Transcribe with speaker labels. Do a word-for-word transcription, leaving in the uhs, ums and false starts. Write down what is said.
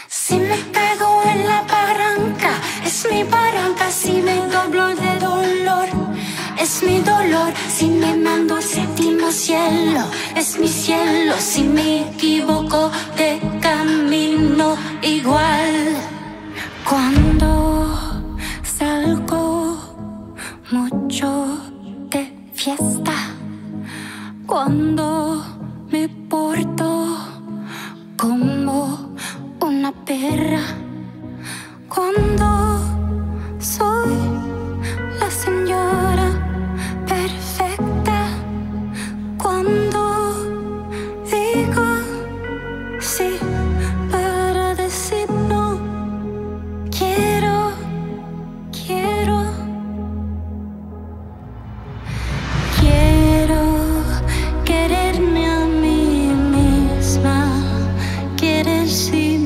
Speaker 1: Si me pego en la barranca, es mi barranca. Si me doblo de dolor, es mi dolor. Si me mando al séptimo cielo, es mi cielo. Si me equivoco de camino, igual. Cuando salgo mucho de fiesta, cuando me porto como una perra, cuando soy la señora perfecta, cuando digo sí para decir no, quiero, quiero, quiero quererme a mí misma, querer sí